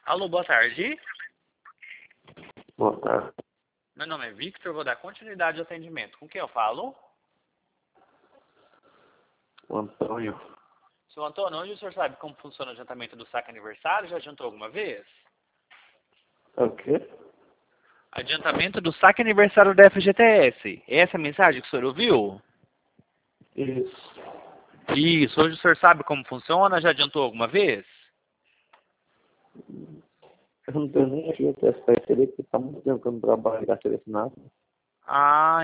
Alô, boa tarde. Boa tarde. Meu nome é Victor, vou dar continuidade ao atendimento. Com quem eu falo? O Antônio. Seu Antônio, hoje o senhor sabe como funciona o adiantamento do saque aniversário? Já adiantou alguma vez? É o quê? Adiantamento do saque aniversário da FGTS. Essa é a mensagem que o senhor ouviu? Isso. Isso, hoje o senhor sabe como funciona? Já adiantou alguma vez? Eu não tenho nem FGTS para receber, porque está muito tempo que eu não trabalho e gastei esse nada. Ah,